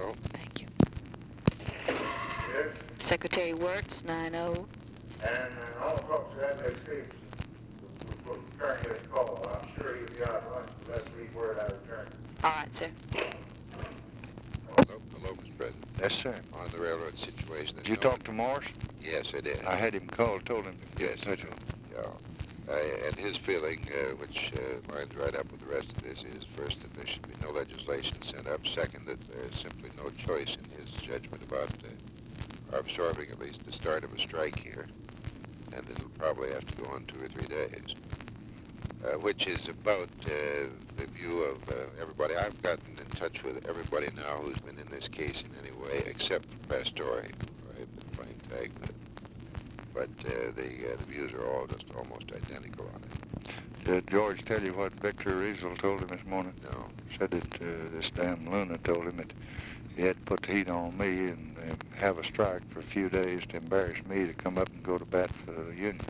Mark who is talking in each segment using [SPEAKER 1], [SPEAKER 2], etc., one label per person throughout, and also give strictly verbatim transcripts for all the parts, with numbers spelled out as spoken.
[SPEAKER 1] Hello?
[SPEAKER 2] Thank you.
[SPEAKER 3] Yes?
[SPEAKER 2] Secretary Wirtz, nine oh.
[SPEAKER 3] And, and all folks at that stage will return this call. I'm sure he'll be out lunch, but let's leave word I return.
[SPEAKER 2] All right, sir.
[SPEAKER 1] Hello, hello, Mister President.
[SPEAKER 4] Yes, sir.
[SPEAKER 1] On the railroad situation.
[SPEAKER 4] Did you talk to Morris?
[SPEAKER 1] Yes, I did.
[SPEAKER 4] I had him called, told him to
[SPEAKER 1] Yes,
[SPEAKER 4] get in touch with him.
[SPEAKER 1] Yeah. Uh, and his feeling, uh, which uh, lines right up with the rest of this, is first that there should be no legislation sent up. Second, that there's simply no choice in his judgment about uh, absorbing at least the start of a strike here. And it'll probably have to go on two or three days. Uh, which is about uh, the view of uh, everybody. I've gotten in touch with everybody now who's been in this case in any way, except Pastore, who I've been playing tag with. But uh, the, uh, the views are all just almost identical on it.
[SPEAKER 4] Did George tell you what Victor Riesel told him this morning?
[SPEAKER 1] No.
[SPEAKER 4] Said that uh, this damn Luna told him that he had to put the heat on me and, and have a strike for a few days to embarrass me to come up and go to bat for the union.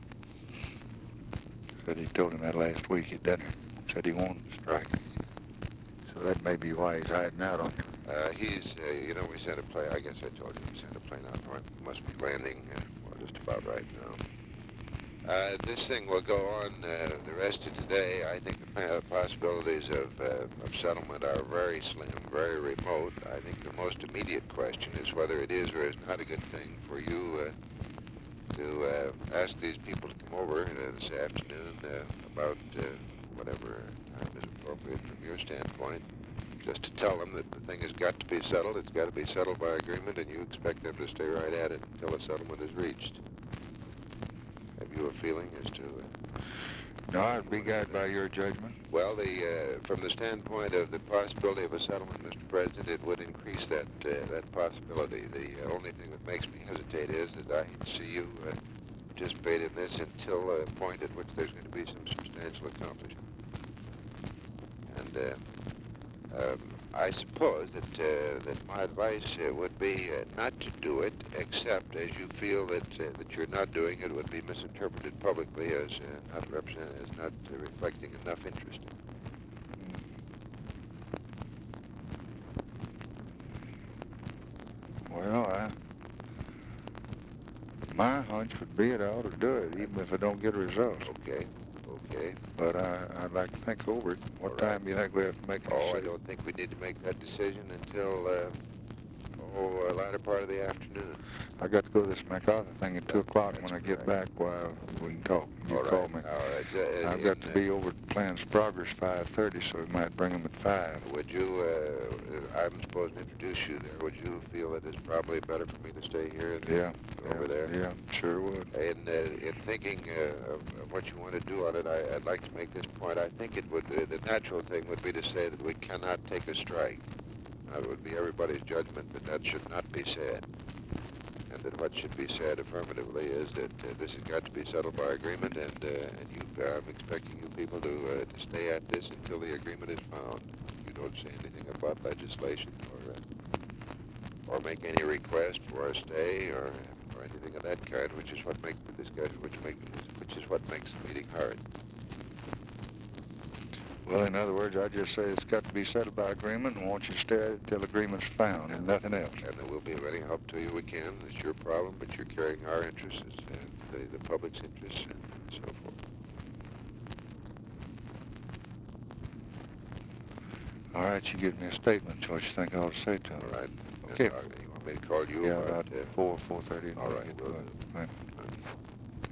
[SPEAKER 4] Said he told him that last week at dinner. Said he wanted to strike. So that may be why he's hiding out on you.
[SPEAKER 1] Uh, he's, uh, you know, we sent a plane, I guess I told you, we sent a plane out for him. Must be landing, uh, well, just about right now. Uh, this thing will go on uh, the rest of today. I think the possibilities of, uh, of settlement are very slim, very remote. I think the most immediate question is whether it is or is not a good thing for you uh, to uh, ask these people to come over uh, this afternoon uh, about uh, whatever time is appropriate from your standpoint, just to tell them that the thing has got to be settled. It's got to be settled by agreement, and you expect them to stay right at it until a settlement is reached. Have you a feeling as to... Uh,
[SPEAKER 4] No, I'd be guided by your judgment.
[SPEAKER 1] Well, the uh, from the standpoint of the possibility of a settlement, Mister President, it would increase that uh, that possibility. The uh, only thing that makes me hesitate is that I see you uh, participate in this until a point at which there's going to be some substantial accomplishment. And uh, um, I suppose that uh, that my advice uh, would be uh, not to do it, except as you feel that uh, that you're not doing it would be misinterpreted publicly as uh, not represent as not uh, reflecting enough interest.
[SPEAKER 4] Well, I, my hunch would be that I ought to do it, even if I don't get a result.
[SPEAKER 1] Okay, okay.
[SPEAKER 4] But I, I'd like to think over it. What
[SPEAKER 1] All
[SPEAKER 4] time
[SPEAKER 1] right.
[SPEAKER 4] do you think we have to make a
[SPEAKER 1] Oh, I
[SPEAKER 4] decision?
[SPEAKER 1] don't think we need to make that decision until uh, oh, a latter part of the afternoon.
[SPEAKER 4] I got to go to this MacArthur thing at two o'clock.
[SPEAKER 1] That's
[SPEAKER 4] When I get
[SPEAKER 1] correct.
[SPEAKER 4] back, well, we can talk. You
[SPEAKER 1] All
[SPEAKER 4] call
[SPEAKER 1] right,
[SPEAKER 4] me.
[SPEAKER 1] all right. Uh,
[SPEAKER 4] I've
[SPEAKER 1] in,
[SPEAKER 4] got to
[SPEAKER 1] uh,
[SPEAKER 4] be over at Plans Progress five thirty, so we might bring them at five.
[SPEAKER 1] Would you, uh, I'm supposed to introduce you there. Would you feel that it's probably better for me to stay here and
[SPEAKER 4] Yeah.
[SPEAKER 1] over
[SPEAKER 4] yeah,
[SPEAKER 1] there?
[SPEAKER 4] Yeah, sure would.
[SPEAKER 1] In, uh, in thinking uh, of, of what you want to do on it, I, I'd like to make this point. I think it would, uh, the natural thing would be to say that we cannot take a strike. Now, it would be everybody's judgment that that should not be said. And that what should be said affirmatively is that uh, this has got to be settled by agreement, and, uh, and you, uh, I'm expecting you people to, uh, to stay at this until the agreement is found. You don't say anything about legislation or, uh, or make any request for a stay or, or anything of that kind, which is what makes the discussion, which, make, which is what makes the meeting hard.
[SPEAKER 4] Well, in other words, I just say it's got to be settled by agreement and want you to stay at it till agreement's found and nothing else.
[SPEAKER 1] And we'll be of any help to you we can. It's your problem, but you're carrying our interests and the, the public's interests and so forth.
[SPEAKER 4] All right, you give me a statement. What you think I ought to say to them?
[SPEAKER 1] All right.
[SPEAKER 4] Okay.
[SPEAKER 1] And, uh, you want me to call you
[SPEAKER 4] Yeah,
[SPEAKER 1] about,
[SPEAKER 4] about
[SPEAKER 1] uh,
[SPEAKER 4] four, four thirty.
[SPEAKER 1] all right, we'll do.
[SPEAKER 4] Right.